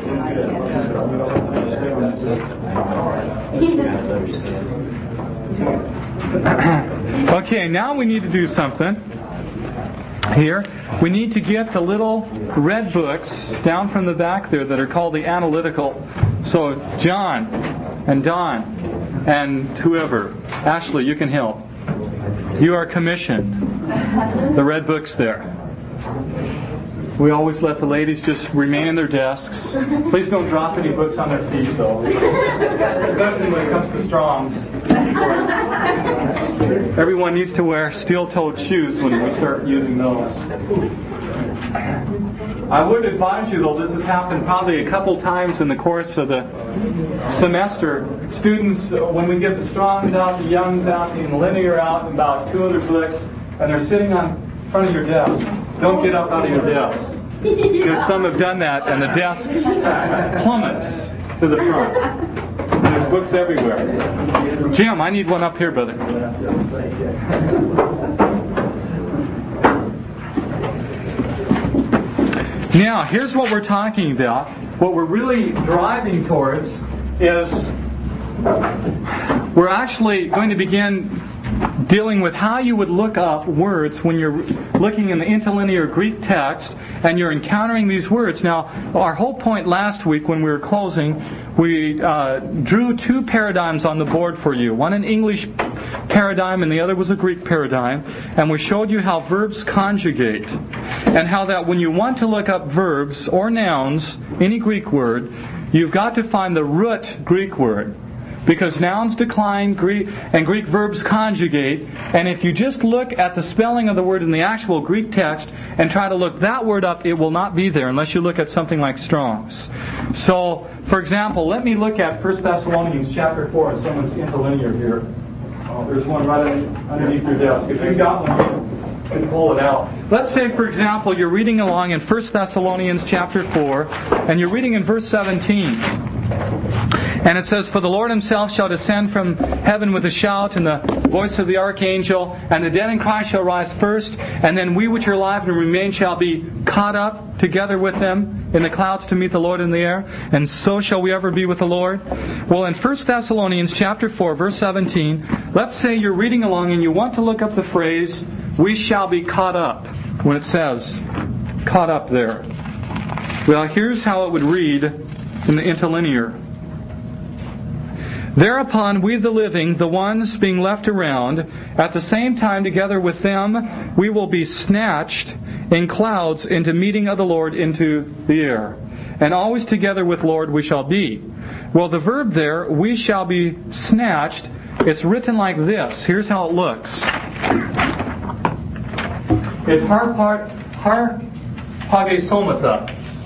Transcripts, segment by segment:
Okay, now we need to do something here. We need to get the little red books down from the back there that are called the analytical. So John and Don and whoever, Ashley, you can help. You are commissioned. The red books there. We always let the ladies just remain in their desks. Please don't drop any books on their feet, though. Especially when it comes to Strong's. Everyone needs to wear steel-toed shoes when we start using those. I would advise you, though, this has happened probably a couple times in the course of the semester. Students, when we get the Strongs out, the Youngs out, the Linear out, and about 2 other books, and they're sitting on front of your desk, don't get up out of your desk. Because some have done that, and the desk plummets to the front. There's books everywhere. Jim, I need one up here, brother. Now, here's what we're talking about. What we're really driving towards is we're actually going to begin dealing with how you would look up words when you're looking in the interlinear Greek text and you're encountering these words. Now, our whole point last week when we were closing, we drew 2 paradigms on the board for you. One an English paradigm and the other was a Greek paradigm. And we showed you how verbs conjugate. And how that when you want to look up verbs or nouns, any Greek word, you've got to find the root Greek word. Because nouns decline and Greek verbs conjugate. And if you just look at the spelling of the word in the actual Greek text and try to look that word up, it will not be there unless you look at something like Strong's. So, for example, let me look at 1 Thessalonians chapter 4 and someone's interlinear here. Oh, there's one right underneath your desk. If you've got one, you can pull it out. Let's say, for example, you're reading along in 1 Thessalonians chapter 4 and you're reading in verse 17. And it says, "For the Lord Himself shall descend from heaven with a shout, and the voice of the archangel, and the dead in Christ shall rise first, and then we which are alive and remain shall be caught up together with them in the clouds to meet the Lord in the air, and so shall we ever be with the Lord." Well, in 1 Thessalonians chapter 4, verse 17, let's say you're reading along and you want to look up the phrase, "we shall be caught up," when it says, caught up there. Well, here's how it would read in the interlinear. "Thereupon we the living, the ones being left around, at the same time together with them, we will be snatched in clouds into meeting of the Lord into the air. And always together with Lord we shall be." Well, the verb there, "we shall be snatched," it's written like this. Here's how it looks. It's harpagesomata.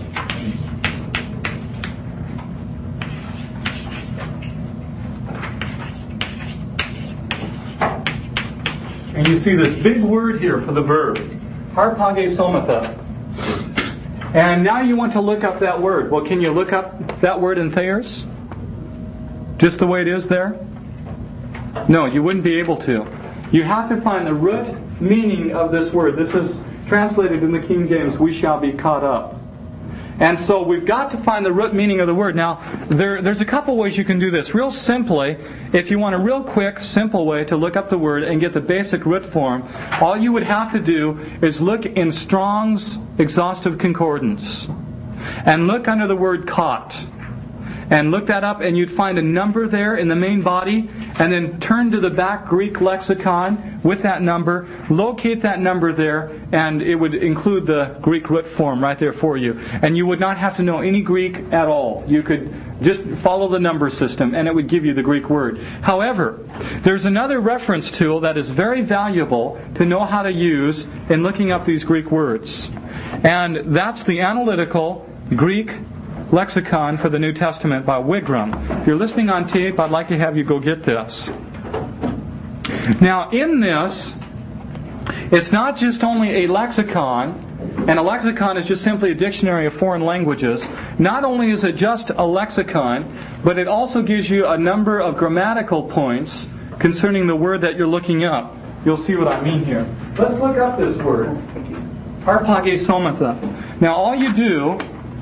And you see this big word here for the verb, harpagesomata. And now you want to look up that word. Well, can you look up that word in Thayer's? Just the way it is there? No, you wouldn't be able to. You have to find the root meaning of this word. This is translated in the King James, "we shall be caught up." And so we've got to find the root meaning of the word. Now, there's a couple ways you can do this. Real simply, if you want a real quick, simple way to look up the word and get the basic root form, all you would have to do is look in Strong's Exhaustive Concordance. And look under the word caught. And look that up and you'd find a number there in the main body. And then turn to the back Greek lexicon with that number. Locate that number there and it would include the Greek root form right there for you. And you would not have to know any Greek at all. You could just follow the number system and it would give you the Greek word. However, there's another reference tool that is very valuable to know how to use in looking up these Greek words. And that's the Analytical Greek Lexicon for the New Testament by Wigram. If you're listening on tape, I'd like to have you go get this. Now, in this, it's not just only a lexicon, and a lexicon is just simply a dictionary of foreign languages. Not only is it just a lexicon, but it also gives you a number of grammatical points concerning the word that you're looking up. You'll see what I mean here. Let's look up this word, harpagesomata. Now, all you do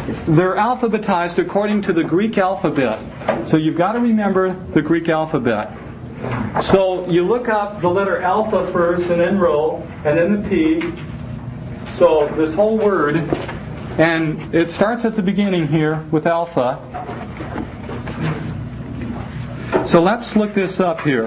they're alphabetized according to the Greek alphabet. So you've got to remember the Greek alphabet. So you look up the letter alpha first, and then rho, and then the P. So this whole word, and it starts at the beginning here with alpha. So let's look this up here.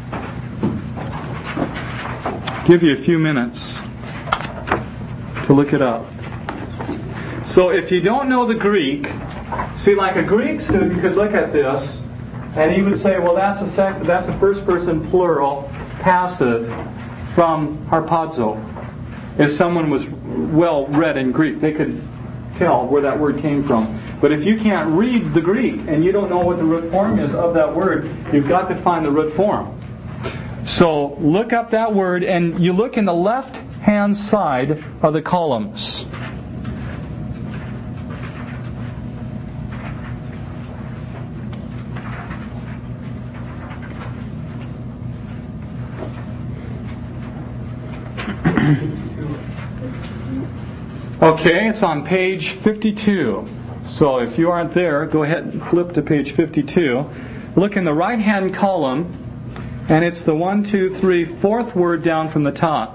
Give you a few minutes to look it up. So if you don't know the Greek, see, like a Greek student could look at this and he would say, well, that's a first person plural passive from harpazo. If someone was well read in Greek, they could tell where that word came from. But if you can't read the Greek and you don't know what the root form is of that word, you've got to find the root form. So look up that word, and you look in the left-hand side of the columns. Okay, it's on page 52. So if you aren't there, go ahead and flip to page 52. Look in the right-hand column, and it's the 1, 2, 3, fourth word down from the top.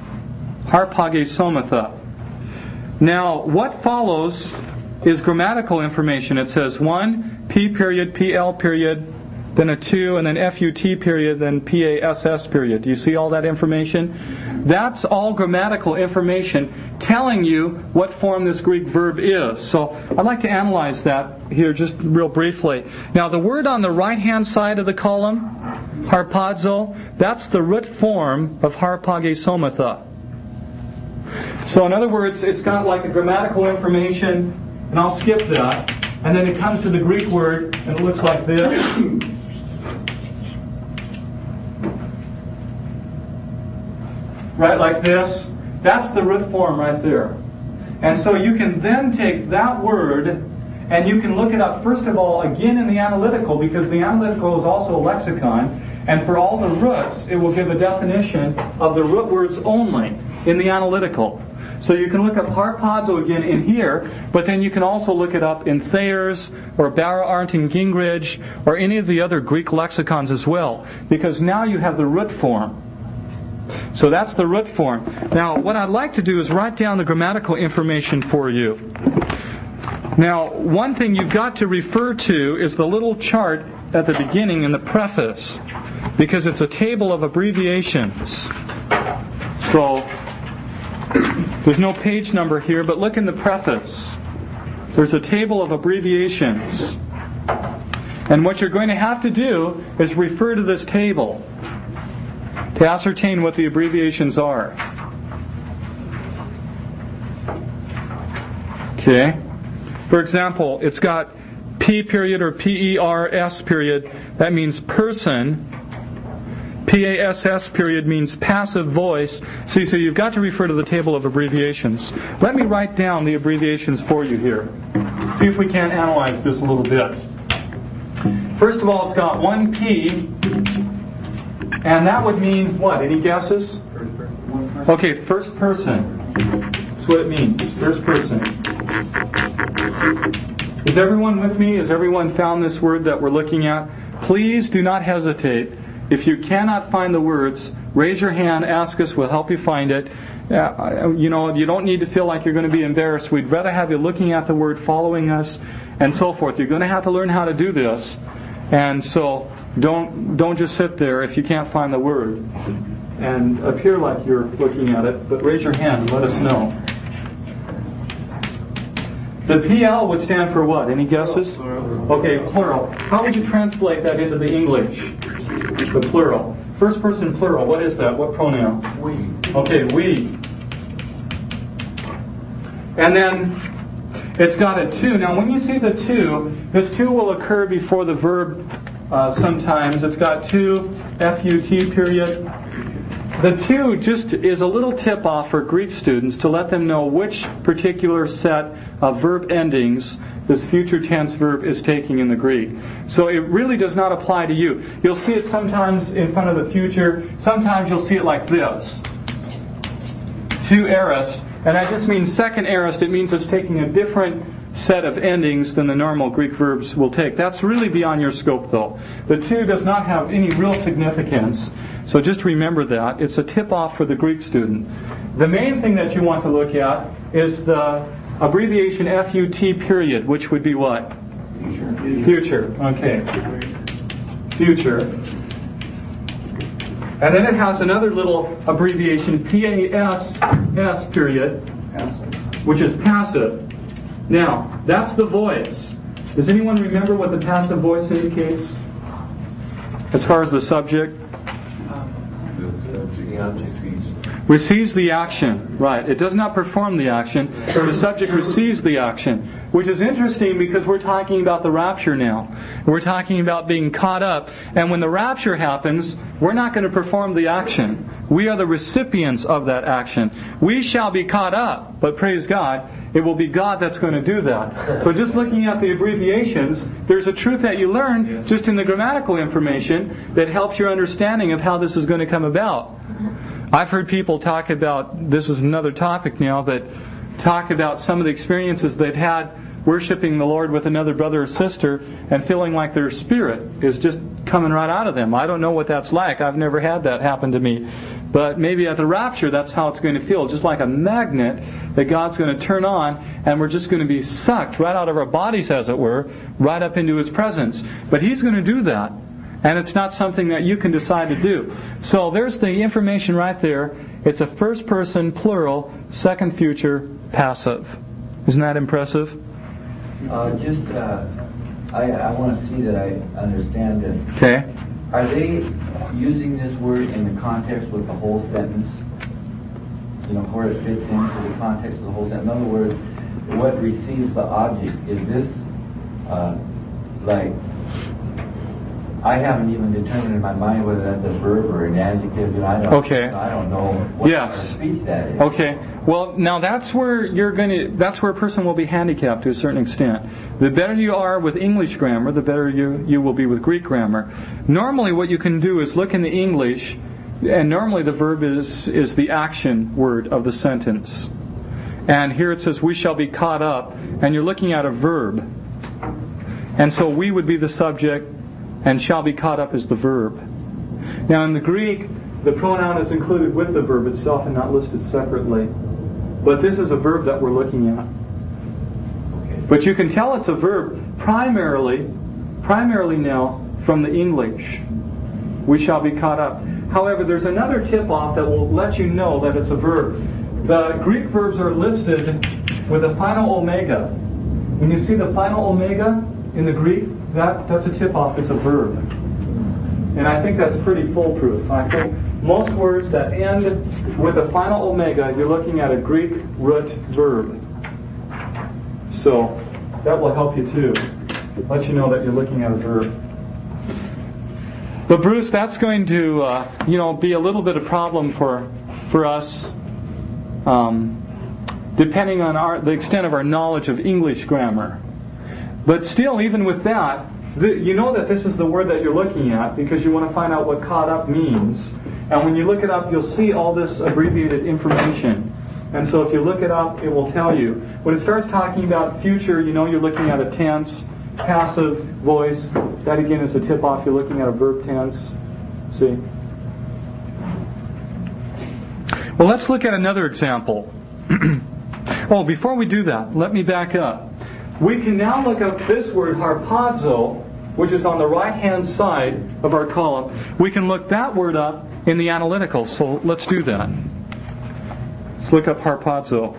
Harpagesomatha. Now, what follows is grammatical information. It says 1, P period, PL period, then a 2, and then FUT period, then PASS period. Do you see all that information? That's all grammatical information telling you what form this Greek verb is. So I'd like to analyze that here just real briefly. Now, the word on the right-hand side of the column, harpazo, that's the root form of harpagesomatha. So in other words, it's got like a grammatical information, and I'll skip that. And then it comes to the Greek word, and it looks like this. Right, like this. That's the root form right there. And so you can then take that word and you can look it up, first of all, again in the analytical, because the analytical is also a lexicon. And for all the roots, it will give a definition of the root words only in the analytical. So you can look up harpazo again in here, but then you can also look it up in Thayer's or Barra, Arndt, and Gingrich or any of the other Greek lexicons as well, because now you have the root form. So that's the root form. Now, what I'd like to do is write down the grammatical information for you. Now, one thing you've got to refer to is the little chart at the beginning in the preface, because it's a table of abbreviations. So, there's no page number here, but look in the preface. There's a table of abbreviations. And what you're going to have to do is refer to this table to ascertain what the abbreviations are. Okay? For example, it's got P period or PERS period. That means person. PASS period means passive voice. See, so you've got to refer to the table of abbreviations. Let me write down the abbreviations for you here. See if we can't analyze this a little bit. First of all, it's got one P. And that would mean what? Any guesses? Okay, first person. That's what it means. First person. Is everyone with me? Has everyone found this word that we're looking at? Please do not hesitate. If you cannot find the words, raise your hand, ask us, we'll help you find it. You don't need to feel like you're going to be embarrassed. We'd rather have you looking at the word, following us, and so forth. You're going to have to learn how to do this. And so don't just sit there if you can't find the word and appear like you're looking at it, but raise your hand and let us know. The PL would stand for what? Any guesses? Okay, plural. How would you translate that into the English? The plural. First person plural, what is that? What pronoun? We. Okay, we. And then it's got a to. Now when you see the to, this to will occur before the verb sometimes. It's got to, FUT period. The to just is a little tip-off for Greek students to let them know which particular set of verb endings this future tense verb is taking in the Greek. So it really does not apply to you. You'll see it sometimes in front of the future. Sometimes you'll see it like this. To aorist. And that just means second aorist. It means it's taking a different set of endings than the normal Greek verbs will take. That's really beyond your scope, though. The 2 does not have any real significance, so just remember that. It's a tip-off for the Greek student. The main thing that you want to look at is the abbreviation FUT period, which would be what? Future. Okay. Future. And then it has another little abbreviation, PASS period, which is passive. Now, that's the voice. Does anyone remember what the passive voice indicates? As far as the subject? Receives the action. Right. It does not perform the action. The subject receives the action. Which is interesting because we're talking about the rapture now. We're talking about being caught up. And when the rapture happens, we're not going to perform the action. We are the recipients of that action. We shall be caught up. But praise God, it will be God that's going to do that. So just looking at the abbreviations, there's a truth that you learn just in the grammatical information that helps your understanding of how this is going to come about. I've heard people talk about, this is another topic now, but talk about some of the experiences they've had worshiping the Lord with another brother or sister and feeling like their spirit is just coming right out of them. I don't know what that's like. I've never had that happen to me. But maybe at the rapture, that's how it's going to feel. Just like a magnet that God's going to turn on, and we're just going to be sucked right out of our bodies, as it were, right up into His presence. But He's going to do that. And it's not something that you can decide to do. So there's the information right there. It's a first person, plural, second future, passive. Isn't that impressive? I want to see that I understand this. Okay. Are they using this word in the context with the whole sentence? You know, where it fits into the context of the whole sentence. In other words, what receives the object? Is this like... I haven't even determined in my mind whether that's a verb or an adjective. You know, I don't know what kind of speech that is. Okay. Well, now that's where that's where a person will be handicapped to a certain extent. The better you are with English grammar, the better you will be with Greek grammar. Normally what you can do is look in the English, and normally the verb is the action word of the sentence. And here it says, we shall be caught up, and you're looking at a verb. And so we would be the subject, and shall be caught up as the verb. Now in the Greek, the pronoun is included with the verb itself and not listed separately. But this is a verb that we're looking at. Okay. But you can tell it's a verb primarily now from the English. We shall be caught up. However, there's another tip-off that will let you know that it's a verb. The Greek verbs are listed with a final omega. When you see the final omega in the Greek, that's a tip-off. It's a verb. And I think that's pretty foolproof. I think most words that end with a final omega, you're looking at a Greek root verb. So that will help you too. Let you know that you're looking at a verb. But Bruce, that's going to be a little bit of problem for us, depending on the extent of our knowledge of English grammar. But still, even with that, you know that this is the word that you're looking at because you want to find out what caught up means. And when you look it up, you'll see all this abbreviated information. And so if you look it up, it will tell you. When it starts talking about future, you know you're looking at a tense, passive voice. That again is a tip-off. You're looking at a verb tense. See? Well, let's look at another example. Before we do that, let me back up. We can now look up this word, harpazo, which is on the right-hand side of our column. We can look that word up in the analytical, so let's do that. Let's look up harpazo.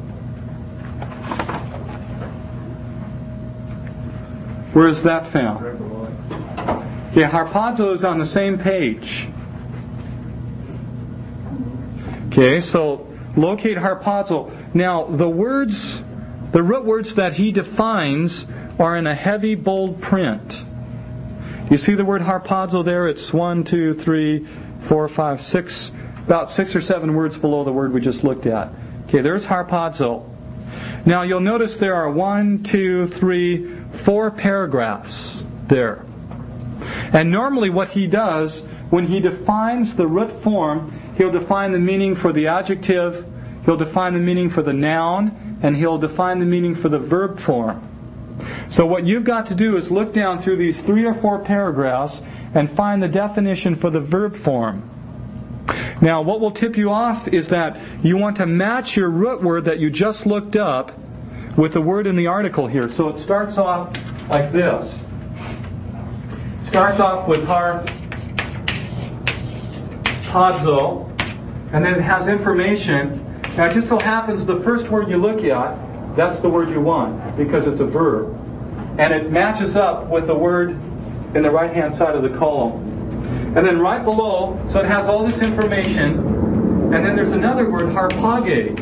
Where is that found? Yeah, harpazo is on the same page. Okay, so locate harpazo. Now, the root words that he defines are in a heavy, bold print. You see the word harpazo there? It's 1, 2, 3, 4, 5, 6, about 6 or 7 words below the word we just looked at. Okay, there's harpazo. Now you'll notice there are 1, 2, 3, 4 paragraphs there. And normally what he does, when he defines the root form, he'll define the meaning for the adjective, he'll define the meaning for the noun, and he'll define the meaning for the verb form. So what you've got to do is look down through these 3 or 4 paragraphs and find the definition for the verb form. Now, what will tip you off is that you want to match your root word that you just looked up with the word in the article here. So it starts off like this. It starts off with harpazo, and then it has information. Now, it just so happens the first word you look at, that's the word you want, because it's a verb. And it matches up with the word in the right-hand side of the column. And then right below, so it has all this information, and then there's another word, harpage.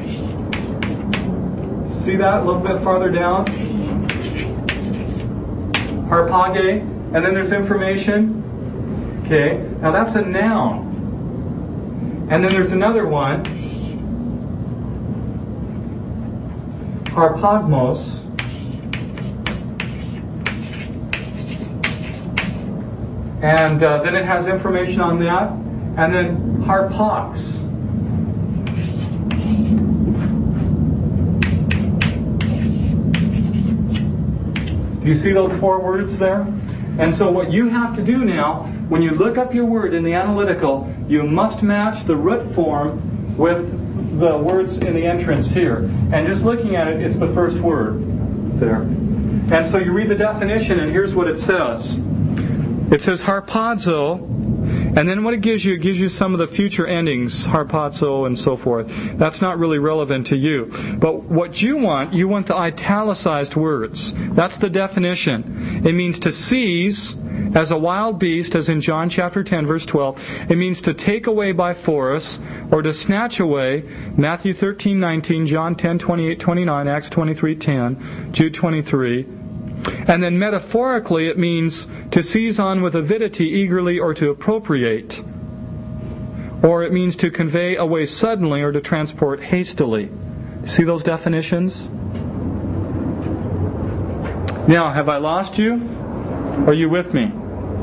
See that a little bit farther down? Harpage, and then there's information. Okay, now that's a noun. And then there's another one, harpagmos. And then it has information on that. And then harpox. Do you see those 4 words there? And so what you have to do now, when you look up your word in the analytical, you must match the root form with the words in the entrance here. And just looking at it, it's the first word there. And so you read the definition, and here's what it says. It says harpazo, and then what it gives you some of the future endings, harpazo and so forth. That's not really relevant to you. But what you want the italicized words. That's the definition. It means to seize as a wild beast, as in John chapter 10, verse 12. It means to take away by force, or to snatch away, Matthew 13:19, John 10:28-29, Acts 23:10, Jude 23. And then metaphorically it means to seize on with avidity, eagerly, or to appropriate. Or it means to convey away suddenly or to transport hastily. See those definitions? Now, have I lost you? Are you with me?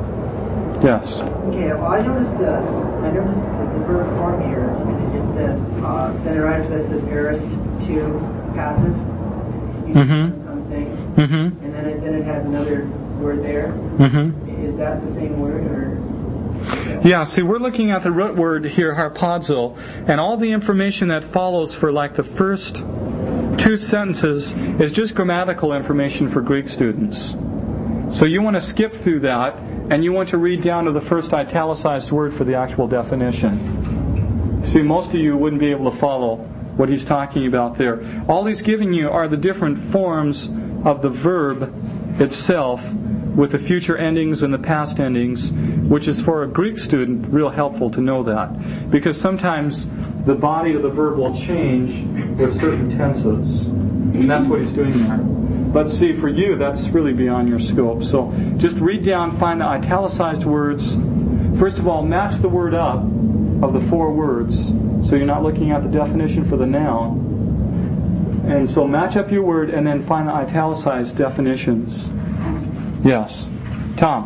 Yes. Okay, well I noticed that the verb form here, it says, then right after that says aorist to passive. Mm-hmm. Mm-hmm. And then it has another word there. Mm-hmm. Is that the same word, or? Yeah, see, we're looking at the root word here, harpazo, and all the information that follows for like the first 2 sentences is just grammatical information for Greek students. So you want to skip through that, and you want to read down to the first italicized word for the actual definition. See, most of you wouldn't be able to follow what he's talking about there. All he's giving you are the different forms of the verb itself with the future endings and the past endings, which is for a Greek student real helpful to know that. Because sometimes the body of the verb will change with certain tenses. And that's what he's doing there. But see, for you, that's really beyond your scope. So just read down, find the italicized words. First of all, match the word up of the 4 words. So you're not looking at the definition for the noun. And so match up your word and then find the italicized definitions. Yes. Tom?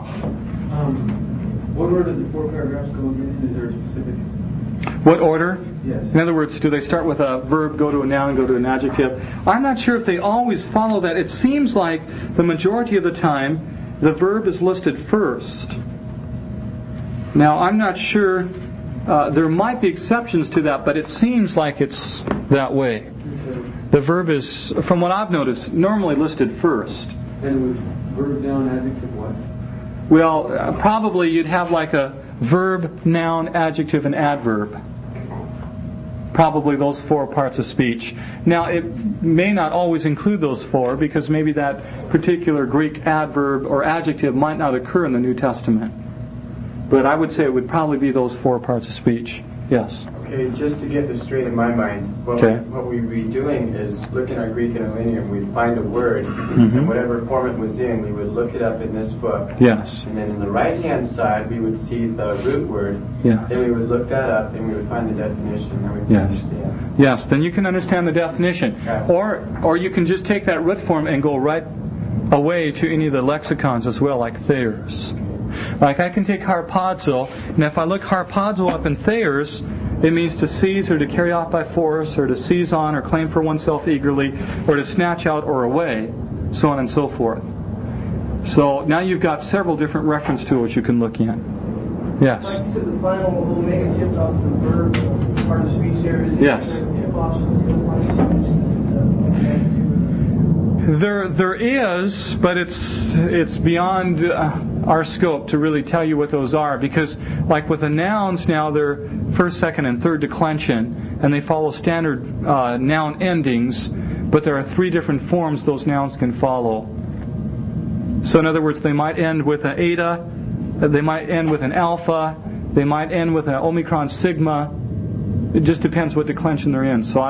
What order do the 4 paragraphs go in? Is there a specific... What order? Yes. In other words, do they start with a verb, go to a noun, go to an adjective? I'm not sure if they always follow that. It seems like the majority of the time the verb is listed first. Now, I'm not sure. There might be exceptions to that, but it seems like it's that way. The verb is, from what I've noticed, normally listed first. And it was verb, noun, adjective, what? Well, probably you'd have like a verb, noun, adjective, and adverb. Probably those 4 parts of speech. Now, it may not always include those 4 because maybe that particular Greek adverb or adjective might not occur in the New Testament. But I would say it would probably be those 4 parts of speech. Yes? Okay, just to get this straight in my mind, what we'd be doing is look in our Greek interlinear, we'd find a word, and whatever form it was in, we would look it up in this book. Yes. And then in the right-hand side, we would see the root word. Yeah. Then we would look that up, and we would find the definition, and we would understand. Yes, then you can understand the definition. Yeah. Or you can just take that root form and go right away to any of the lexicons as well, like Thayer's. Like I can take harpazo, and if I look harpazo up in Thayer's, It means to seize or to carry off by force, or to seize on or claim for oneself eagerly, or to snatch out or away, so on and so forth. So now you've got several different reference tools you can look in. Yes? Like you said, the final little mega tips off the verb part of speech there is yes. Tip off There is, but it's beyond our scope to really tell you what those are, because like with the nouns now, they're first, second, and third declension, and they follow standard noun endings, but there are 3 different forms those nouns can follow. So in other words, they might end with an eta, they might end with an alpha, they might end with an omicron sigma. It just depends what declension they're in. So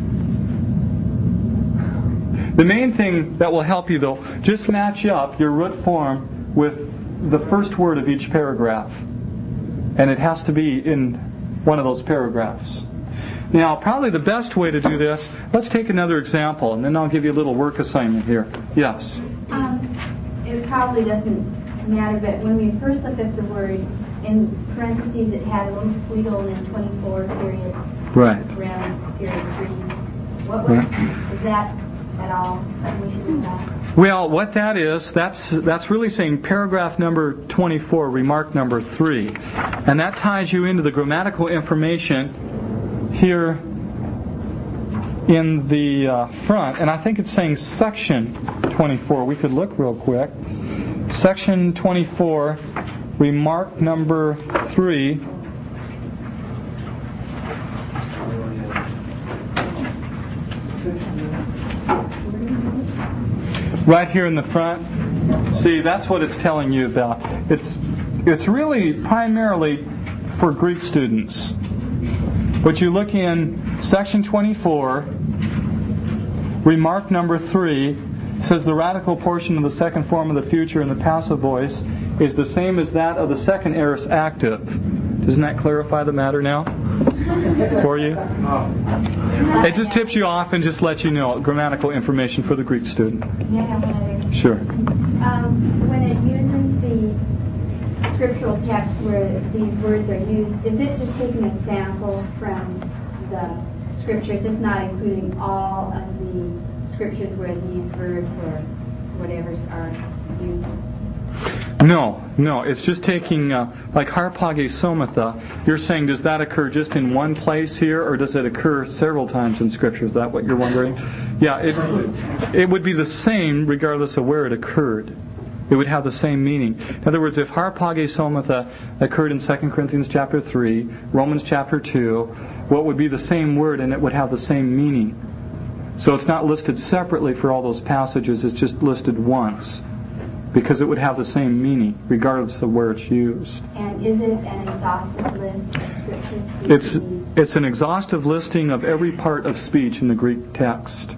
the main thing that will help you, though, just match up your root form with the first word of each paragraph. And it has to be in one of those paragraphs. Now, probably the best way to do this, let's take another example, and then I'll give you a little work assignment here. Yes? It probably doesn't matter, but when we first looked at the word, in parentheses it had a little squiggle and then 24 period. Right. Rem period 3. What was is that at all? We should do that. Well, what that is, that's really saying paragraph number 24, remark number 3. And that ties you into the grammatical information here in the front. And I think it's saying section 24. We could look real quick. Section 24, remark number 3. Right here in the front. See, that's what it's telling you about. It's really primarily for Greek students. But you look in section 24, remark number 3, says the radical portion of the second form of the future in the passive voice is the same as that of the second aorist active. Doesn't that clarify the matter now for you? It just tips you off and just lets you know grammatical information for the Greek student. Sure. When it uses the scriptural text where these words are used, is it just taking a sample from the scriptures? It's not including all of the scriptures where these verbs or whatever are used? No. It's just taking, like harpage somatha, you're saying, does that occur just in one place here, or does it occur several times in Scripture? Is that what you're wondering? Yeah, it would be the same regardless of where it occurred. It would have the same meaning. In other words, if harpage somatha occurred in 2 Corinthians chapter 3, Romans chapter 2, what would be the same word and it would have the same meaning? So it's not listed separately for all those passages, it's just listed once. Because it would have the same meaning, regardless of where it's used. And is it an exhaustive list of scriptures? It's an exhaustive listing of every part of speech in the Greek text.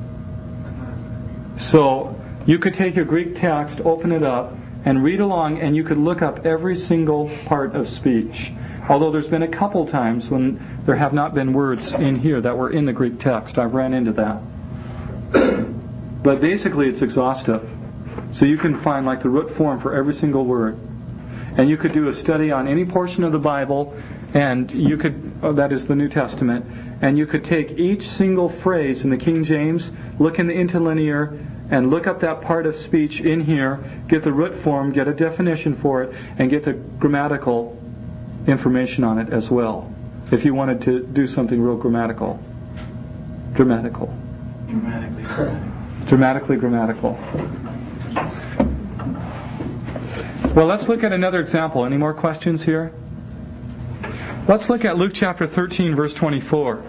So you could take your Greek text, open it up, and read along, and you could look up every single part of speech. Although there's been a couple times when there have not been words in here that were in the Greek text. I've ran into that. But basically it's exhaustive. So you can find like the root form for every single word. And you could do a study on any portion of the Bible, and you could, that is the New Testament, and you could take each single phrase in the King James, look in the interlinear, and look up that part of speech in here, get the root form, get a definition for it, and get the grammatical information on it as well. If you wanted to do something real grammatical. Dramatically grammatical. Well, let's look at another example. Any more questions here? Let's look at Luke chapter 13, verse 24.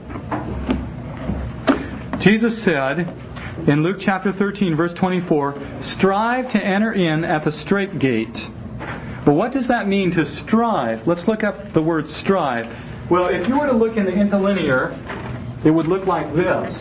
Jesus said in Luke chapter 13, verse 24, "Strive to enter in at the strait gate." Well, what does that mean to strive? Let's look up the word strive. Well, if you were to look in the interlinear, it would look like this.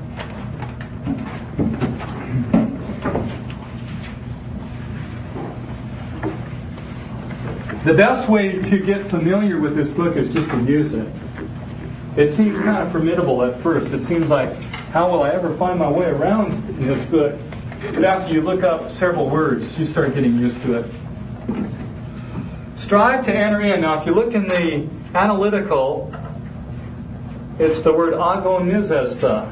The best way to get familiar with this book is just to use it. It seems kind of formidable at first. It seems like, how will I ever find my way around in this book? But after you look up several words, you start getting used to it. Strive to enter in. Now, if you look in the analytical, It's the word agonizesta.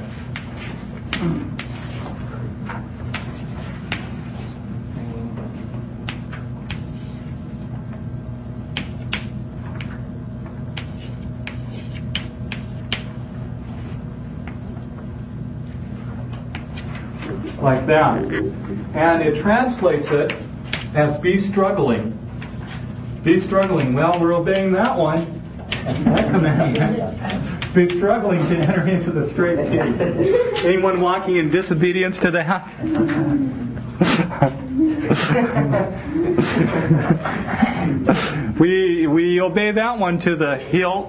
Like that. And it translates it as be struggling. Be struggling. Well, we're obeying that one. That commandment. Be struggling to enter into the straight gate. Anyone walking in disobedience to that? we obey that one to the hilt.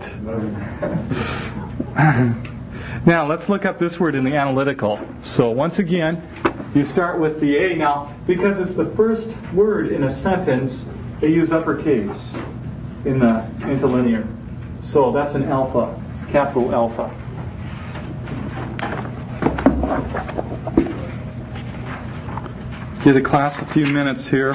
Now, let's look up this word in the analytical. So, once again, you start with the A. Now, because it's the first word in a sentence, they use uppercase in the interlinear. So, that's an alpha, capital alpha. Give the class a few minutes here.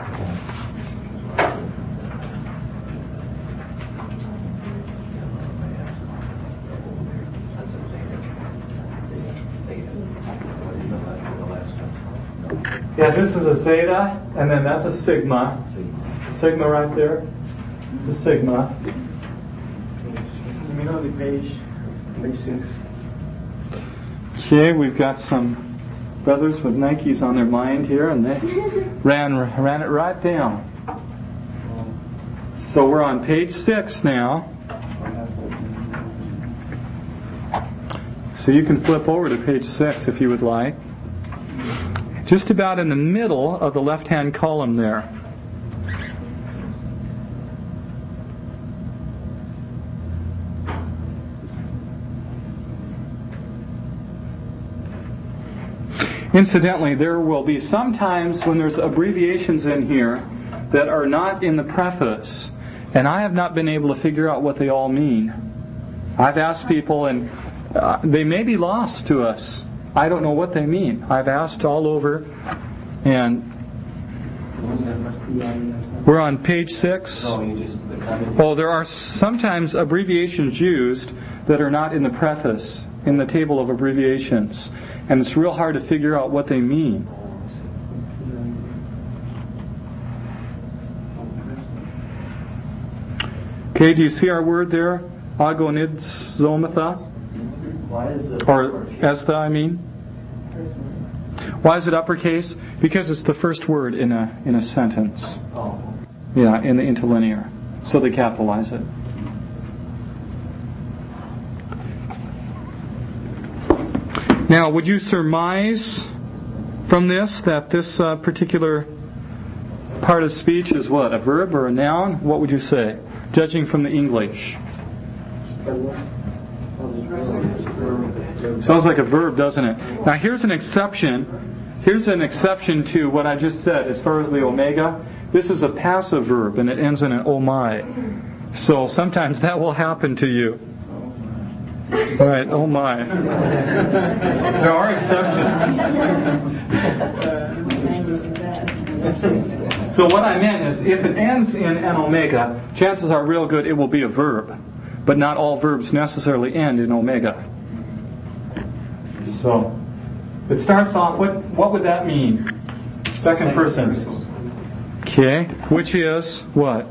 Yeah, this is a zeta, and then that's a sigma. Sigma right there. It's a sigma. Let me know the page 6. Okay, we've got some brothers with Nikes on their mind here, and they ran it right down. So we're on page 6 now. So you can flip over to page 6 if you would like. Just about in the middle of the left-hand column there. Incidentally, there will be some times when there's abbreviations in here that are not in the preface, and I have not been able to figure out what they all mean. I've asked people, and they may be lost to us. I don't know what they mean. I've asked all over, and we're on page 6. Oh, there are sometimes abbreviations used that are not in the preface, in the table of abbreviations, and it's real hard to figure out what they mean. Okay, do you see our word there? Agonizometha? Or Estha, I mean. Why is it uppercase? Because it's the first word in a sentence. Yeah, in the interlinear. So they capitalize it. Now, would you surmise from this that this particular part of speech is what? A verb or a noun? What would you say? Judging from the English. Sounds like a verb, doesn't it? Now here's an exception. Here's an exception to what I just said as far as the omega. This is a passive verb and it ends in an oh my. So sometimes that will happen to you. Right, oh my. There are exceptions. So what I meant is if it ends in an omega, chances are real good it will be a verb. But not all verbs necessarily end in omega. So, it starts off, what would that mean? Second person. Okay, which is what?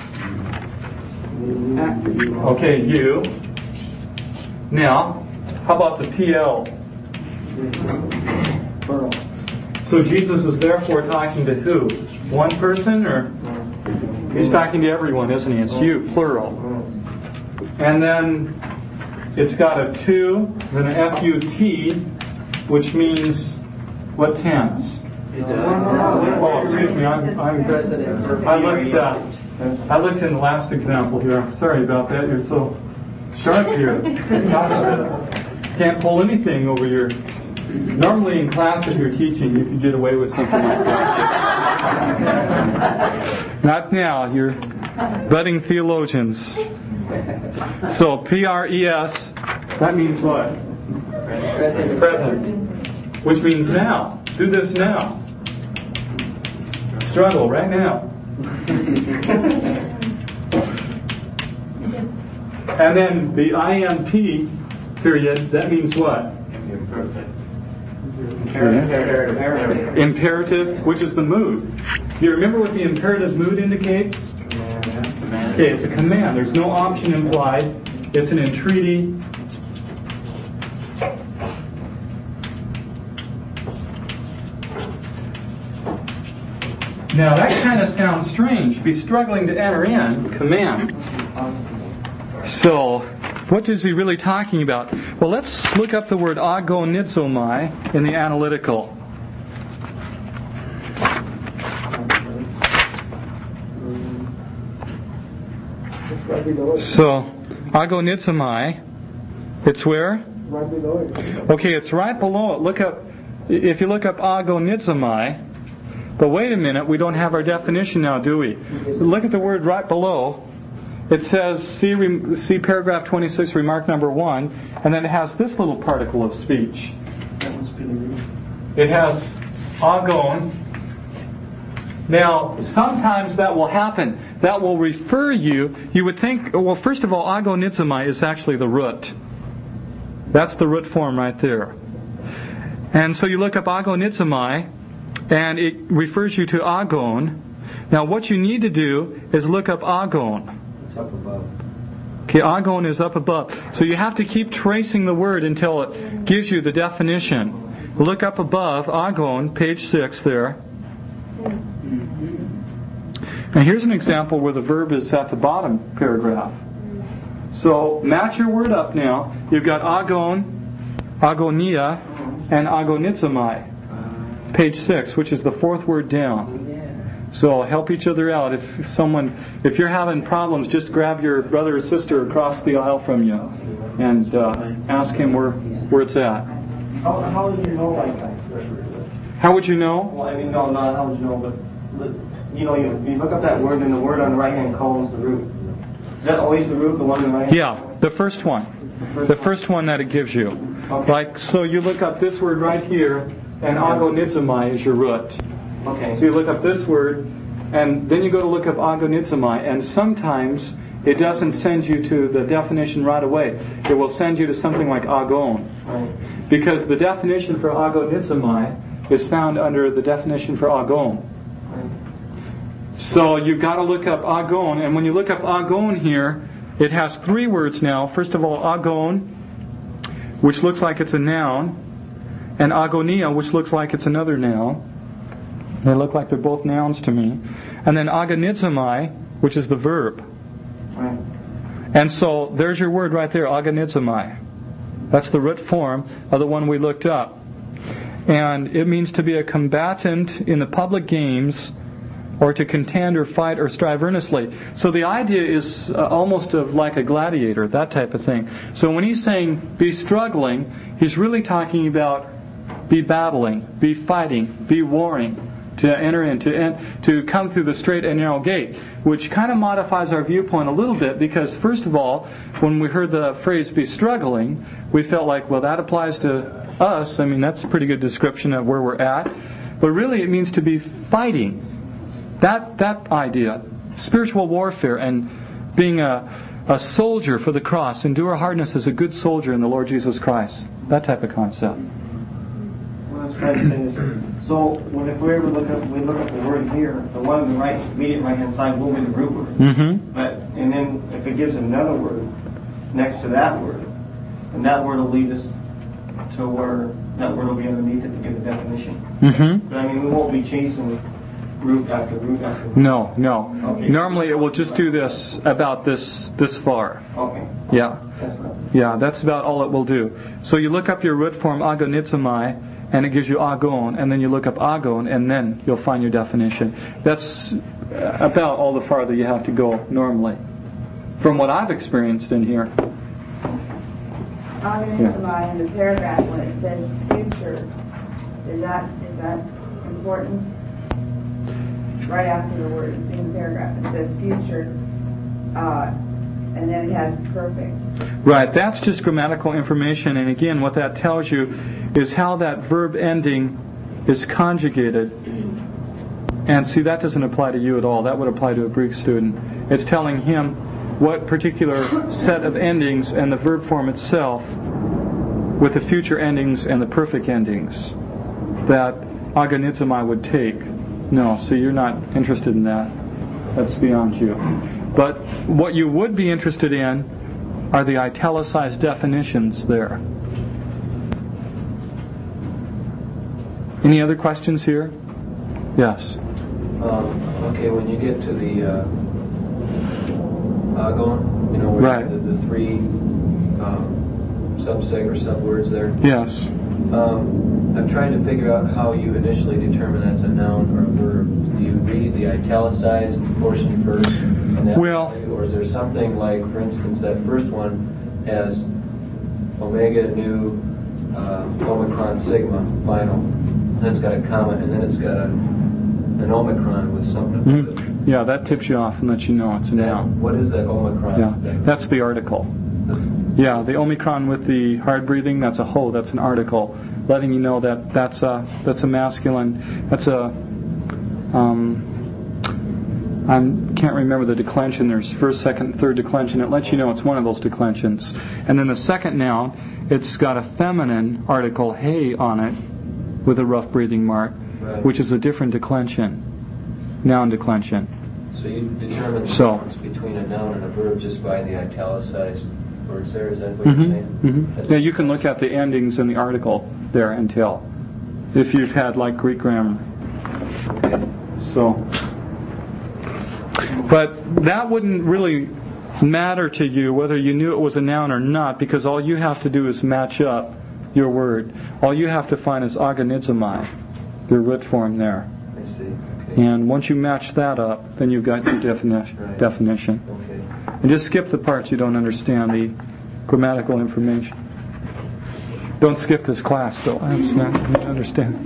Okay, you. Now, how about the PL? So Jesus is therefore talking to who? One person, or? He's talking to everyone, isn't he? It's you, plural. And then it's got a to, then an FUT, which means what tense? Oh, excuse me, I looked in the last example here. I'm sorry about that. You're so sharp here. Can't pull anything over your... Normally in class if you're teaching, you can get away with something like that. Not now. You're budding theologians. So PRES, that means what? Present. Which means now. Do this now. Struggle right now. And then the IMP period, that means what? Imperative, which is the mood. Do you remember what the imperative mood indicates? Okay, it's a command. There's no option implied. It's an entreaty. Now that kind of sounds strange. Be struggling to enter in, command. So, what is he really talking about? Well, let's look up the word agonizomai in the analytical. So, agonizomai, it's where? Right below it. Okay, it's right below it. Look up. If you look up agonizomai. But wait a minute, we don't have our definition now, do we? Look at the word right below. It says, see paragraph 26, remark number 1, and then it has this little particle of speech. It has agon. Now, sometimes that will happen. That will refer you would think, well, first of all, agonizomai is actually the root. That's the root form right there. And so you look up agonizomai, and it refers you to agon. Now, what you need to do is look up agon. It's up above. Okay, agon is up above. So you have to keep tracing the word until it gives you the definition. Look up above, agon, page 6 there. And here's an example where the verb is at the bottom paragraph. So match your word up now. You've got agon, agonia, and agonizomai. Page 6, which is the fourth word down. So help each other out. If you're having problems, just grab your brother or sister across the aisle from you and ask him where it's at. How would you know like that? How would you know? Well, I mean, no, not how would you know, but you look up that word and the word on the right hand column is the root. Is that always the root, the one on the right hand? Yeah, the first one. The first one that it gives you. Okay. Like, so you look up this word right here, and agonizomai is your root. Okay. So you look up this word, and then you go to look up agonizomai, and sometimes it doesn't send you to the definition right away. It will send you to something like agon. Right. Because the definition for agonizomai is found under the definition for agon. Right. So you've got to look up agon, and when you look up agon here, it has 3 words now. First of all, agon, which looks like it's a noun, and agonia, which looks like it's another noun. They look like they're both nouns to me. And then agonizomai, which is the verb. Right. And so there's your word right there, agonizomai. That's the root form of the one we looked up. And it means to be a combatant in the public games, or to contend or fight or strive earnestly. So the idea is almost of like a gladiator, that type of thing. So when he's saying be struggling, he's really talking about be battling, be fighting, be warring, to enter into, and to come through the straight and narrow gate, which kind of modifies our viewpoint a little bit, because first of all, when we heard the phrase be struggling, we felt like, well, that applies to us. I mean, that's a pretty good description of where we're at. But really it means to be fighting. That idea, spiritual warfare, and being a soldier for the cross, endure hardness as a good soldier in the Lord Jesus Christ. That type of concept. What I was trying to say is, so if we look up the word here, the one on the right, immediate right hand side will be the root word. Mm-hmm. And then if it gives another word next to that word, and that word will lead us to where that word will be underneath it to give the definition. Mm-hmm. But I mean, we won't be chasing root after root after root. No. Okay. Normally it will just do this about this far. Okay. Yeah. That's right. Yeah, that's about all it will do. So you look up your root form agonizomai, and it gives you agon, and then you look up agon, and then you'll find your definition. That's about all the farther you have to go normally, from what I've experienced in here. Agonizomai in the paragraph when it says future, is that important? Right after the word in the paragraph it says future, and then it has perfect. Right, that's just grammatical information, and again, what that tells you is how that verb ending is conjugated. And see, that doesn't apply to you at all. That would apply to a Greek student. It's telling him what particular set of endings and the verb form itself with the future endings and the perfect endings that agonizomai would take. No, so you're not interested in that. That's beyond you. But what you would be interested in are the italicized definitions there. Any other questions here? Yes. Okay, when you get to the agon, where right. the three subseg or subwords there. Yes. I'm trying to figure out how you initially determine that's a noun or a verb. Do you read the italicized portion first? And then or is there something like, for instance, that first one has omega, nu, omicron, sigma, final. And then it's got a comma, and then it's got an omicron with something. Mm-hmm. Yeah, that tips you off and lets you know it's a noun. What is that omicron? Yeah, that's the article. Yeah, the omicron with the hard breathing, that's a ho, that's an article, letting you know that that's a masculine. That's a I can't remember the declension. There's first, second, third declension. It lets you know it's one of those declensions. And then the second noun, it's got a feminine article, hey, on it, with a rough breathing mark, right, which is a different declension, noun declension. So you determine the difference between a noun and a verb just by the italicized words there? Is that what you're saying? Mm-hmm. Yeah, you can look at the endings in the article there and tell if you've had like Greek grammar. Okay. So, but that wouldn't really matter to you whether you knew it was a noun or not, because all you have to do is match up your word. All you have to find is agonizomai, your root form there. I see. Okay. And once you match that up, then you've got your definition. Okay. And just skip the parts you don't understand, the grammatical information. Don't skip this class, though. That's not you understand.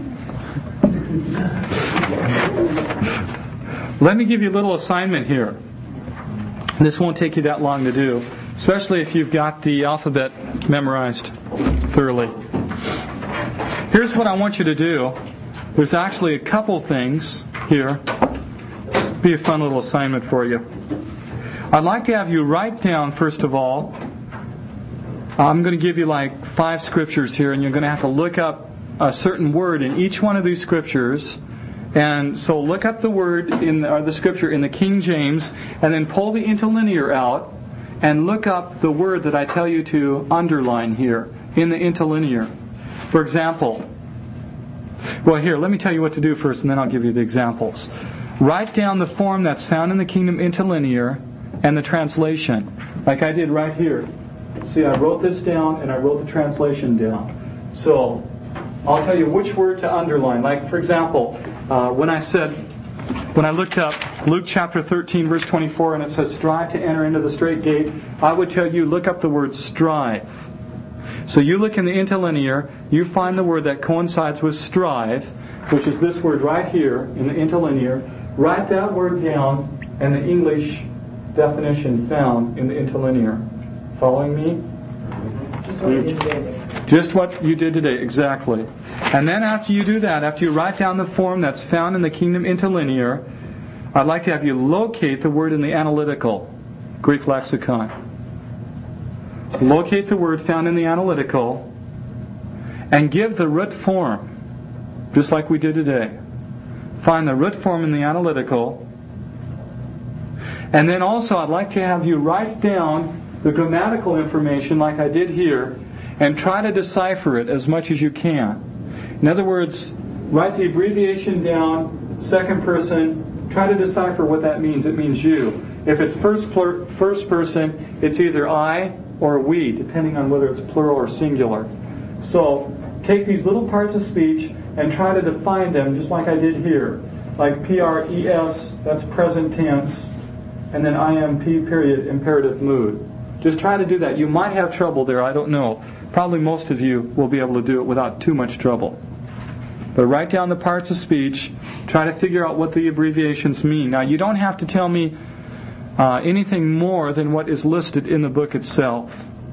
Let me give you a little assignment here. This won't take you that long to do, especially if you've got the alphabet memorized thoroughly. Here's what I want you to do. There's actually a couple things here. Be a fun little assignment for you. I'd like to have you write down, first of all, I'm going to give you like 5 scriptures here, and you're going to have to look up a certain word in each one of these scriptures. And so look up the word in the scripture in the King James, and then pull the interlinear out and look up the word that I tell you to underline here in the interlinear. For example, well, here, let me tell you what to do first, and then I'll give you the examples. Write down the form that's found in the Kingdom Interlinear and the translation, like I did right here. See, I wrote this down and I wrote the translation down. So I'll tell you which word to underline. Like, for example, when I looked up Luke chapter 13, verse 24, and it says, strive to enter into the straight gate, I would tell you, look up the word strive. So you look in the interlinear, you find the word that coincides with strive, which is this word right here in the interlinear. Write that word down and the English definition found in the interlinear. Following me? Just what you did today, exactly. And then after you do that, after you write down the form that's found in the Kingdom Interlinear, I'd like to have you locate the word in the analytical Greek lexicon. Locate the word found in the analytical and give the root form, just like we did today. Find the root form in the analytical. And then also I'd like to have you write down the grammatical information like I did here and try to decipher it as much as you can. In other words, write the abbreviation down, second person, try to decipher what that means. It means you. If it's first person, it's either I or we, depending on whether it's plural or singular. So take these little parts of speech and try to define them just like I did here. Like PRES, that's present tense, and then IMP period, imperative mood. Just try to do that. You might have trouble there, I don't know. Probably most of you will be able to do it without too much trouble. But write down the parts of speech. Try to figure out what the abbreviations mean. Now, you don't have to tell me anything more than what is listed in the book itself.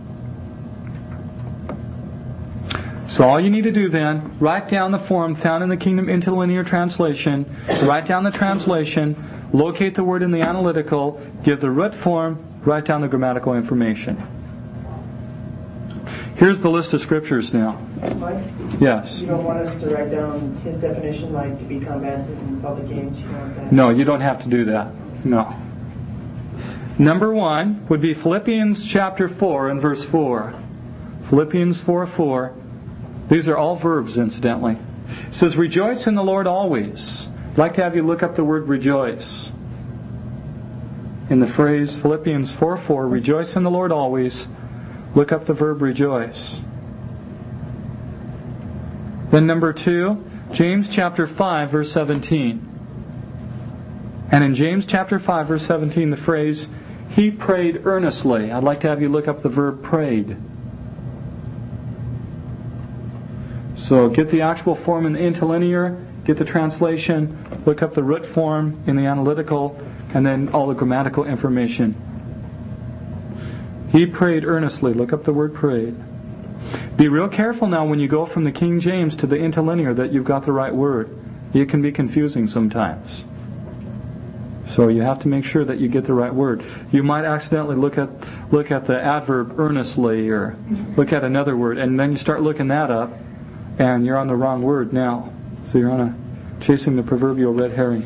So all you need to do then, write down the form found in the Kingdom Interlinear Translation, write down the translation, locate the word in the analytical, give the root form, write down the grammatical information. Here's the list of scriptures now. Mike? Yes. You don't want us to write down his definition, like to be combative in public games? You don't want that? No, you don't have to do that. No. Number 1 would be Philippians chapter 4 and verse 4. Philippians 4:4. These are all verbs, incidentally. It says, rejoice in the Lord always. I'd like to have you look up the word rejoice. In the phrase Philippians 4:4, rejoice in the Lord always, look up the verb rejoice. Then number 2, James chapter 5, verse 17. And in James chapter 5, verse 17, the phrase, he prayed earnestly. I'd like to have you look up the verb prayed. So get the actual form in the interlinear, get the translation, look up the root form in the analytical, and then all the grammatical information. He prayed earnestly. Look up the word prayed. Be real careful now when you go from the King James to the interlinear that you've got the right word. It can be confusing sometimes. So you have to make sure that you get the right word. You might accidentally look at the adverb earnestly, or look at another word, and then you start looking that up, and you're on the wrong word now. So you're on chasing the proverbial red herring.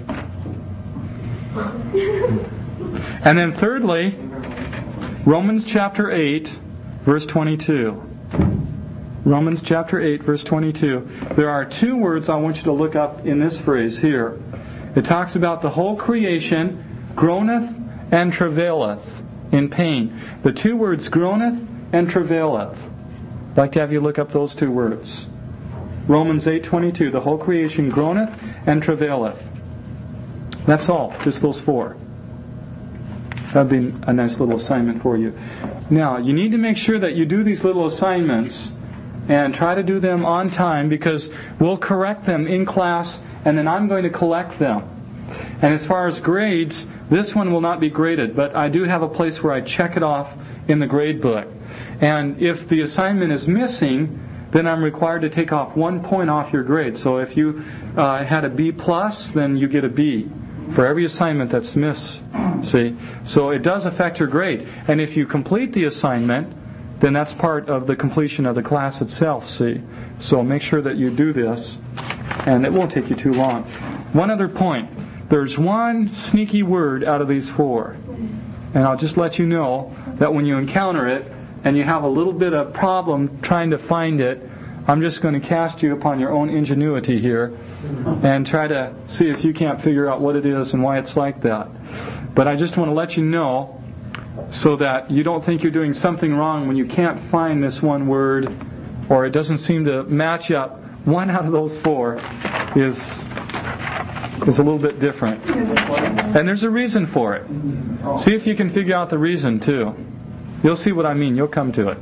And then thirdly, Romans chapter 8, verse 22. Romans chapter 8, verse 22. There are 2 words I want you to look up in this phrase here. It talks about the whole creation groaneth and travaileth in pain. The 2 words groaneth and travaileth. I'd like to have you look up those 2 words. Romans 8:22. The whole creation groaneth and travaileth. That's all. Just those 4. That'd be a nice little assignment for you. Now, you need to make sure that you do these little assignments and try to do them on time, because we'll correct them in class and then I'm going to collect them. And as far as grades, this one will not be graded, but I do have a place where I check it off in the grade book. And if the assignment is missing, then I'm required to take off 1 point off your grade. So if you had a B+, then you get a B for every assignment that's missed. See? So it does affect your grade. And if you complete the assignment, then that's part of the completion of the class itself. See? So make sure that you do this, and it won't take you too long. One other point. There's one sneaky word out of these 4. And I'll just let you know that when you encounter it, and you have a little bit of problem trying to find it, I'm just going to cast you upon your own ingenuity here and try to see if you can't figure out what it is and why it's like that. But I just want to let you know so that you don't think you're doing something wrong when you can't find this one word, or it doesn't seem to match up. 1 out of those 4 is a little bit different. And there's a reason for it. See if you can figure out the reason too. You'll see what I mean. You'll come to it.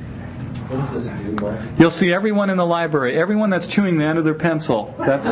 You'll see everyone in the library. Everyone that's chewing the end of their pencil. That's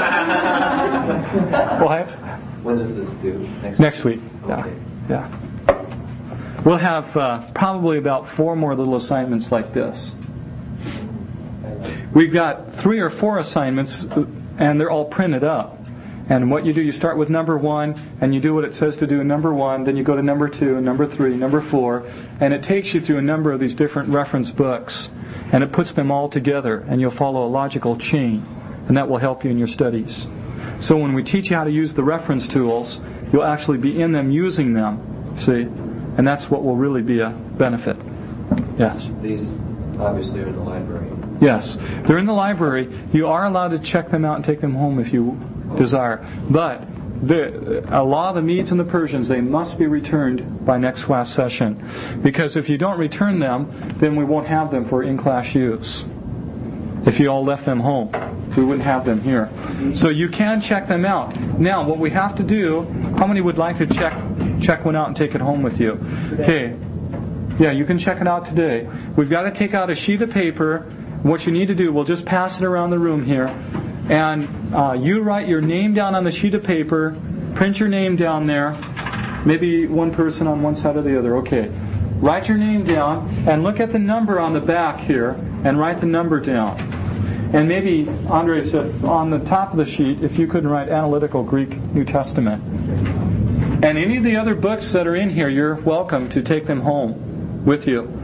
what? When does this due? Next week. Okay. Yeah. We'll have probably about 4 more little assignments like this. We've got 3 or 4 assignments, and they're all printed up. And what you do, you start with number 1, and you do what it says to do in number 1, then you go to number 2, number 3, number 4, and it takes you through a number of these different reference books, and it puts them all together, and you'll follow a logical chain, and that will help you in your studies. So when we teach you how to use the reference tools, you'll actually be in them using them, see? And that's what will really be a benefit. Yes? These obviously are in the library. Yes. They're in the library. You are allowed to check them out and take them home if you desire. But a law of the Medes and the Persians, they must be returned by next class session. Because if you don't return them, then we won't have them for in-class use. If you all left them home, we wouldn't have them here. So you can check them out. Now, what we have to do, how many would like to check one out and take it home with you? Okay. Yeah, you can check it out today. We've got to take out a sheet of paper. What you need to do, we'll just pass it around the room here. And you write your name down on the sheet of paper, print your name down there, maybe one person on one side or the other. Okay. Write your name down and look at the number on the back here and write the number down. And maybe, Andre said, on the top of the sheet, if you couldn't write Analytical Greek New Testament. And any of the other books that are in here, you're welcome to take them home with you.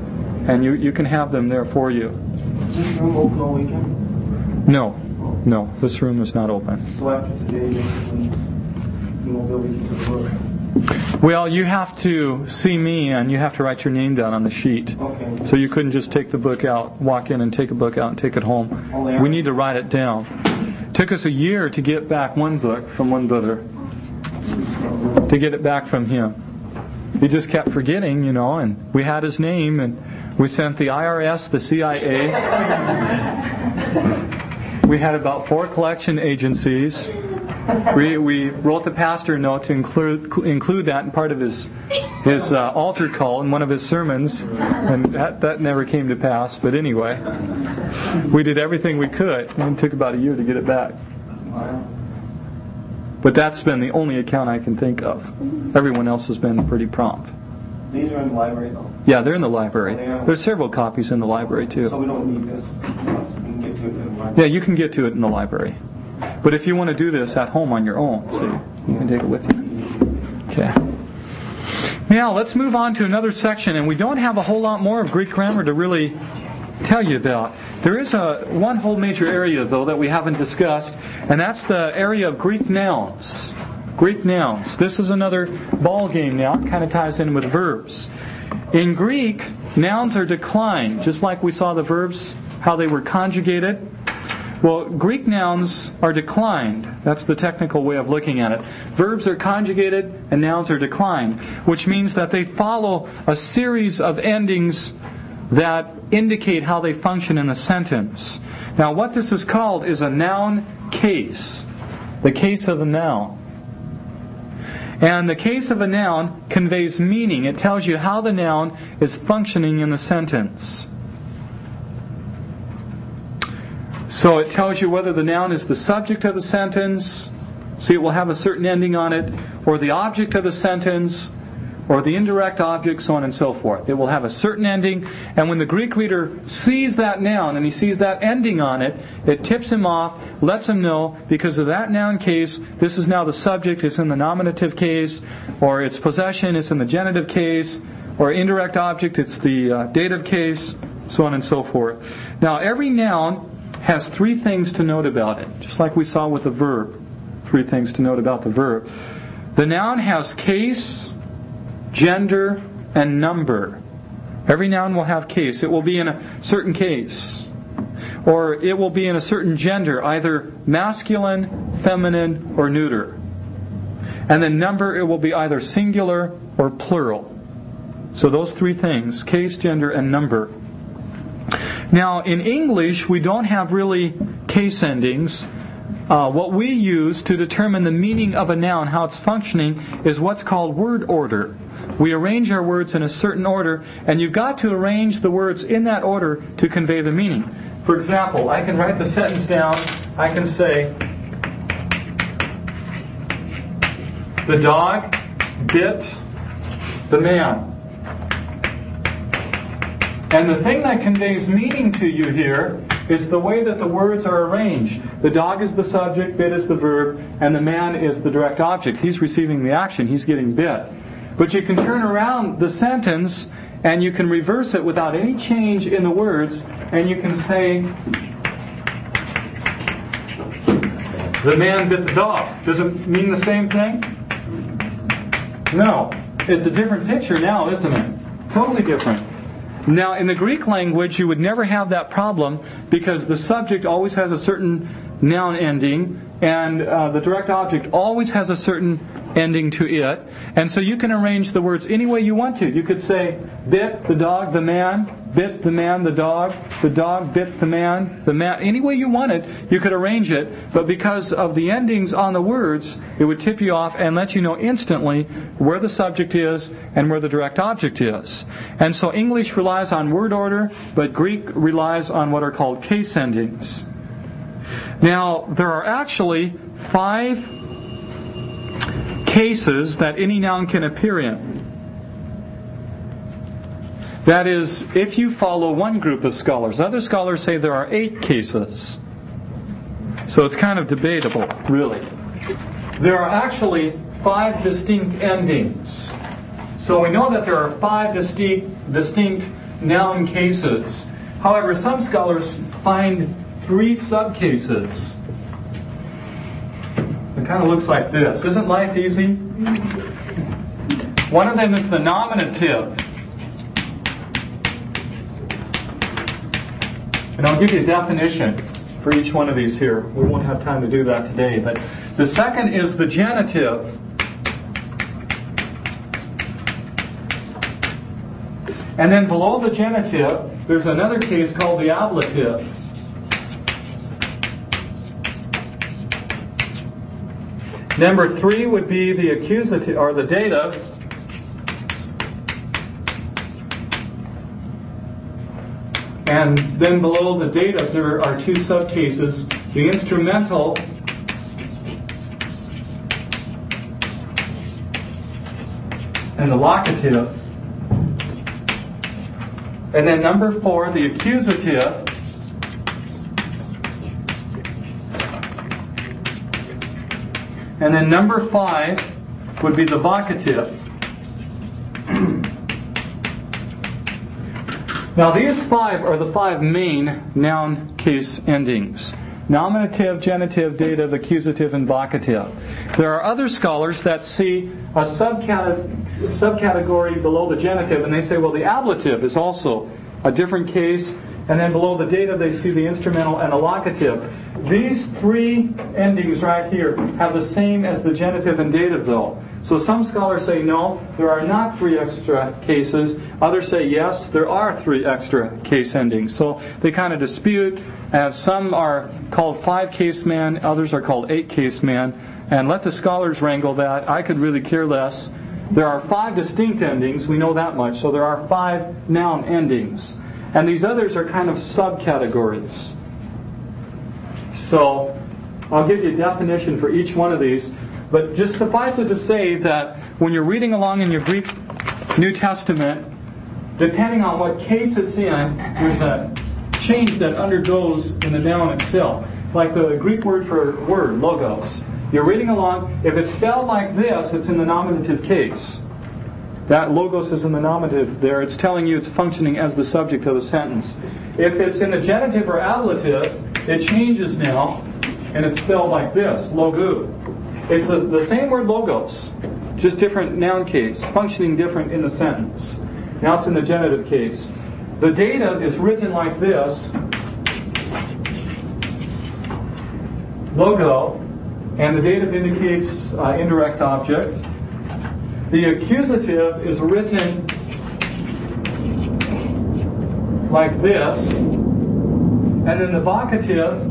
And you can have them there for you. Is this room open all weekend? No, this room is not open. So after today, you won't be able to use the book? Well, you have to see me and you have to write your name down on the sheet. Okay. So you couldn't just take the book out, walk in and take a book out and take it home. We need to write it down. It took us a year to get back one book from one brother. To get it back from him. He just kept forgetting, and we had his name and we sent the IRS, the CIA. We had about 4 collection agencies. We wrote the pastor a note to include that in part of his altar call in one of his sermons, and that never came to pass. But anyway, we did everything we could, and it took about a year to get it back. But that's been the only account I can think of. Everyone else has been pretty prompt. These are in the library, though? Yeah, they're in the library. There's several copies in the library, too. So we don't need this. We can get to it in the library. Yeah, you can get to it in the library. But if you want to do this at home on your own, so you can take it with you. Okay. Now, let's move on to another section, and we don't have a whole lot more of Greek grammar to really tell you about. There is one whole major area, though, that we haven't discussed, and that's the area of Greek nouns. Greek nouns. This is another ball game now. It kind of ties in with verbs. In Greek, nouns are declined, just like we saw the verbs, how they were conjugated. Well, Greek nouns are declined. That's the technical way of looking at it. Verbs are conjugated and nouns are declined, which means that they follow a series of endings that indicate how they function in a sentence. Now, what this is called is a noun case. The case of a noun. And the case of a noun conveys meaning. It tells you how the noun is functioning in the sentence. So it tells you whether the noun is the subject of the sentence, see, it will have a certain ending on it, or the object of the sentence, or the indirect object, so on and so forth. It will have a certain ending, and when the Greek reader sees that noun and he sees that ending on it, it tips him off, lets him know, because of that noun case, this is now the subject, it's in the nominative case, or its possession, it's in the genitive case, or indirect object, it's the dative case, so on and so forth. Now, every noun has 3 things to note about it, just like we saw with the verb. 3 things to note about the verb. The noun has case, gender, and number. Every noun will have case. It will be in a certain case. Or it will be in a certain gender, either masculine, feminine, or neuter. And then number, it will be either singular or plural. So those 3 things, case, gender, and number. Now, in English, we don't have really case endings. What we use to determine the meaning of a noun, how it's functioning, is what's called word order. We arrange our words in a certain order, and you've got to arrange the words in that order to convey the meaning. For example, I can write the sentence down. I can say, the dog bit the man. And the thing that conveys meaning to you here is the way that the words are arranged. The dog is the subject, bit is the verb, and the man is the direct object. He's receiving the action. He's getting bit. But you can turn around the sentence and you can reverse it without any change in the words, and you can say, the man bit the dog. Does it mean the same thing? No. It's a different picture now, isn't it? Totally different. Now, in the Greek language, you would never have that problem because the subject always has a certain noun ending and the direct object always has a certain ending to it. And so you can arrange the words any way you want to. You could say, bit the dog, the man, bit the man, the dog bit the man, any way you wanted, you could arrange it. But because of the endings on the words, it would tip you off and let you know instantly where the subject is and where the direct object is. And so English relies on word order, but Greek relies on what are called case endings. Now, there are actually 5 cases that any noun can appear in. That is, if you follow one group of scholars. Other scholars say there are 8 cases. So it's kind of debatable, really. There are actually 5 distinct endings. So we know that there are 5 distinct noun cases. However, some scholars find 3 subcases. It kind of looks like this. Isn't life easy? One of them is the nominative. And I'll give you a definition for each one of these here. We won't have time to do that today. But the second is the genitive. And then below the genitive, there's another case called the ablative. Number 3 would be the accusative or the dative. And then below the dative, there are 2 subcases: the instrumental and the locative. And then number 4, the accusative. And then number 5 would be the vocative. Now these 5 are the 5 main noun case endings: nominative, genitive, dative, accusative, and vocative. There are other scholars that see a subcategory below the genitive, and they say, well, the ablative is also a different case. And then below the dative, they see the instrumental and the locative. These 3 endings right here have the same as the genitive and dative, though. So some scholars say, no, there are not 3 extra cases. Others say, yes, there are 3 extra case endings. So they kind of dispute. Some are called 5 case man, others are called 8 case man. And let the scholars wrangle that. I could really care less. There are 5 distinct endings, we know that much. So there are 5 noun endings. And these others are kind of subcategories. So I'll give you a definition for each one of these. But just suffice it to say that when you're reading along in your Greek New Testament, depending on what case it's in, there's a change that undergoes in the noun itself. Like the Greek word for word, logos. You're reading along. If it's spelled like this, it's in the nominative case. That logos is in the nominative there. It's telling you it's functioning as the subject of the sentence. If it's in the genitive or ablative, it changes now, and it's spelled like this, logu. It's the same word logos, just different noun case, functioning different in the sentence. Now it's in the genitive case. The dative is written like this, logo, and the dative indicates indirect object. The accusative is written like this, and then the vocative,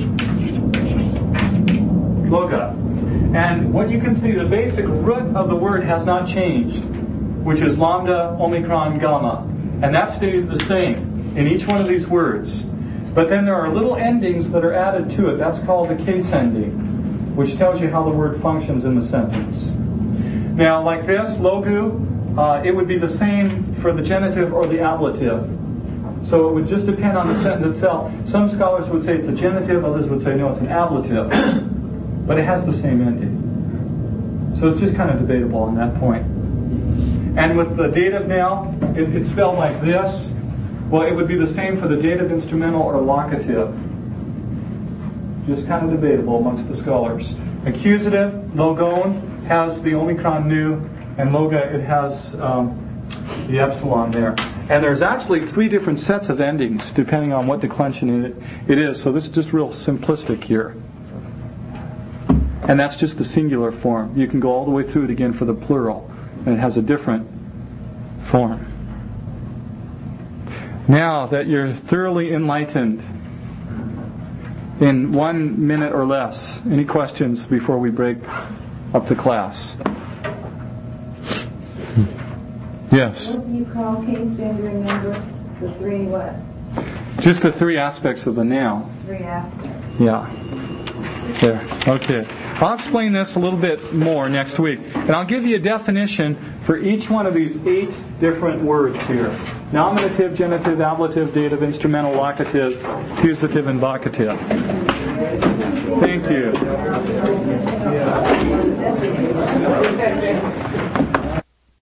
loga. And what you can see, the basic root of the word has not changed, which is lambda, omicron, gamma. And that stays the same in each one of these words. But then there are little endings that are added to it. That's called the case ending, which tells you how the word functions in the sentence. Now, like this, logu, it would be the same for the genitive or the ablative. So it would just depend on the sentence itself. Some scholars would say it's a genitive, others would say no, it's an ablative. But it has the same ending. So it's just kind of debatable on that point. And with the dative now, it's spelled like this. Well, it would be the same for the dative, instrumental, or locative. Just kind of debatable amongst the scholars. Accusative, logon, has the omicron nu, and loga, it has the epsilon there. And there's actually 3 different sets of endings depending on what declension it is. So this is just real simplistic here. And that's just the singular form. You can go all the way through it again for the plural, and it has a different form. Now that you're thoroughly enlightened in 1 minute or less, any questions before we break up the class? Yes? What do you call case, gender, and number? The 3 what? Just the 3 aspects of the noun. 3 aspects. Yeah. There. Okay. I'll explain this a little bit more next week. And I'll give you a definition for each one of these 8 different words here. Nominative, genitive, ablative, dative, instrumental, locative, accusative, and vocative. Thank you.